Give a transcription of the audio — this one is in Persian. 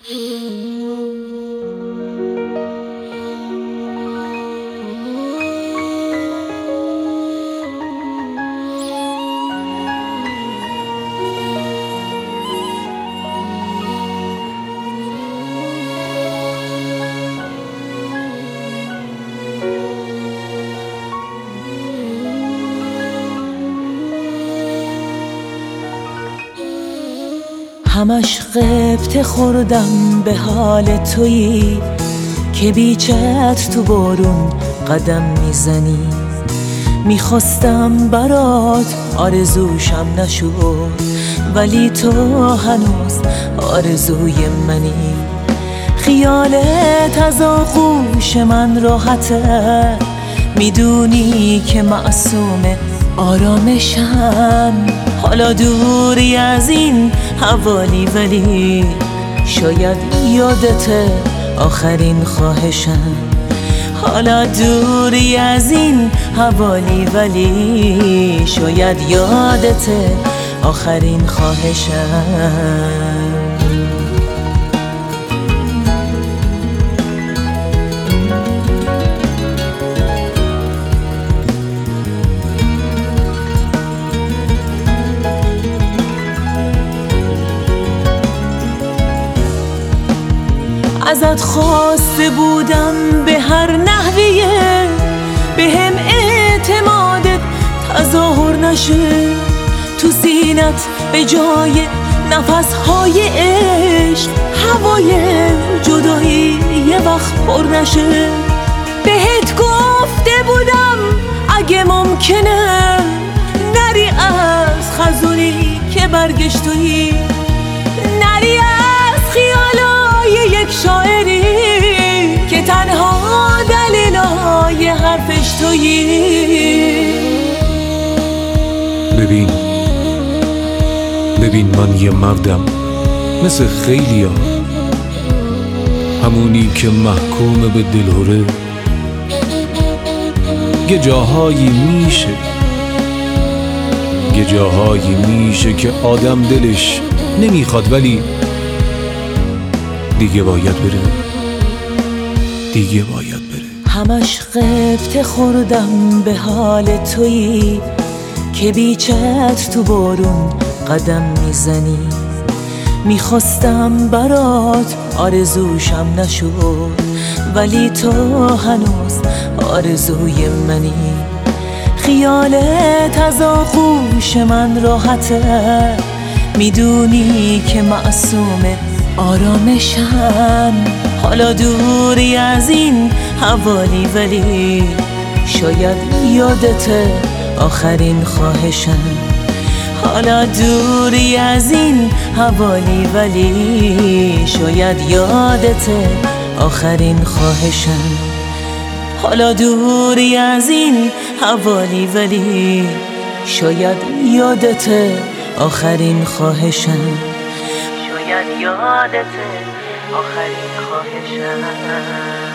همش غبطه خوردم به حال تویی که بی چتر تو بارون قدم میزنی. میخواستم برات آرزوشم نشد، ولی تو هنوز آرزوی منی. خیالت از آغوش من راحته، میدونی که معصوم آرامشم. حالا دوری از این حوالی، ولی شاید یادت آخرین خواهشم. حالا دوری از این حوالی، ولی شاید یادت آخرین خواهشم. ازت خواسته بودم به هر نحویه به هم اعتمادت تظاهر نشه. تو سینت به جای نفسهای عشق هوای جدایی یه وقت پر نشه. بهت گفته بودم اگه ممکنه نری از خزونی که برگشت تویی، نری از خیالای یک شاعری که تنها دلیلای حرفش تویی. ببین من یه مردم مثل خیلیا، همونی که محکوم به دلهوره. یه جاهایی میشه که آدم دلش نمیخواد، ولی دیگه باید بره. همش غبطه خوردم به حال تویی که بی چتر تو بارون قدم میزنی. میخواستم برات آرزوشم نشد، ولی تو هنوز آرزوی منی. خیالت از آغوش من راحته، میدونی که معصوم آرامشم. حالا دوری از این حوالی، ولی شاید یادت آخرین خواهشم. حالا دوری از این حوالی، ولی شاید یادت آخرین خواهشم. حالا دوری از این حوالی، ولی شاید یادت آخرین خواهشم. شاید یادت آخرین خواهشم.